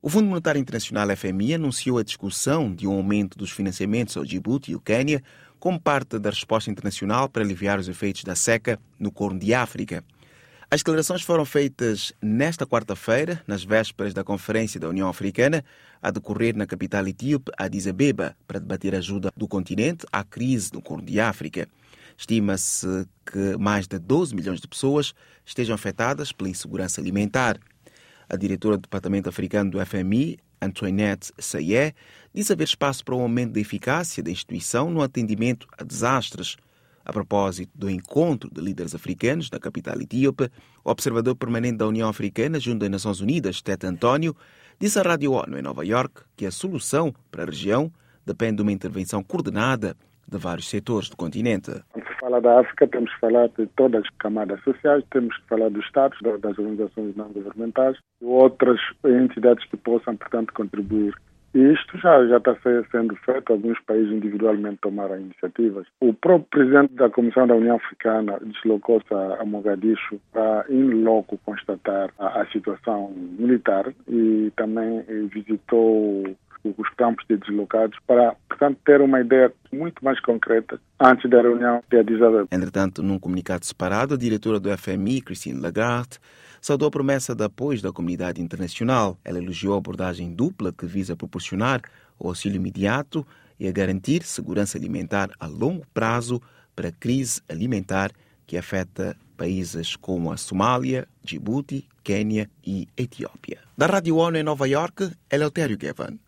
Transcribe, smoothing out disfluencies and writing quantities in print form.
O Fundo Monetário Internacional FMI anunciou a discussão de um aumento dos financiamentos ao Djibouti e ao Quênia como parte da resposta internacional para aliviar os efeitos da seca no Corno de África. As declarações foram feitas nesta quarta-feira, nas vésperas da Conferência da União Africana, a decorrer na capital etíope, Addis Abeba, para debater a ajuda do continente à crise no Corno de África. Estima-se que mais de 12 milhões de pessoas estejam afetadas pela insegurança alimentar. A diretora do Departamento Africano do FMI, Antoinette Sayé, diz haver espaço para um aumento da eficácia da instituição no atendimento a desastres. A propósito do encontro de líderes africanos na capital etíope, o observador permanente da União Africana junto às Nações Unidas, Tete António, disse à Rádio ONU em Nova Iorque que a solução para a região depende de uma intervenção coordenada de vários setores do continente. Quando se fala da África, temos que falar de todas as camadas sociais, temos que falar dos Estados, das organizações não governamentais e outras entidades que possam, portanto, contribuir. E isto já está sendo feito, alguns países individualmente tomaram iniciativas. O próprio presidente da Comissão da União Africana deslocou-se a Mogadishu para, in loco, constatar a situação militar e também visitou os campos de deslocados para, portanto, ter uma ideia muito mais concreta antes da reunião de Addis Abeba. Entretanto, num comunicado separado, a diretora do FMI, Christine Lagarde, saudou a promessa de apoio da comunidade internacional. Ela elogiou a abordagem dupla que visa proporcionar o auxílio imediato e a garantir segurança alimentar a longo prazo para a crise alimentar que afeta países como a Somália, Djibouti, Quênia e Etiópia. Da Rádio ONU em Nova Iorque, Eleutério Gavan.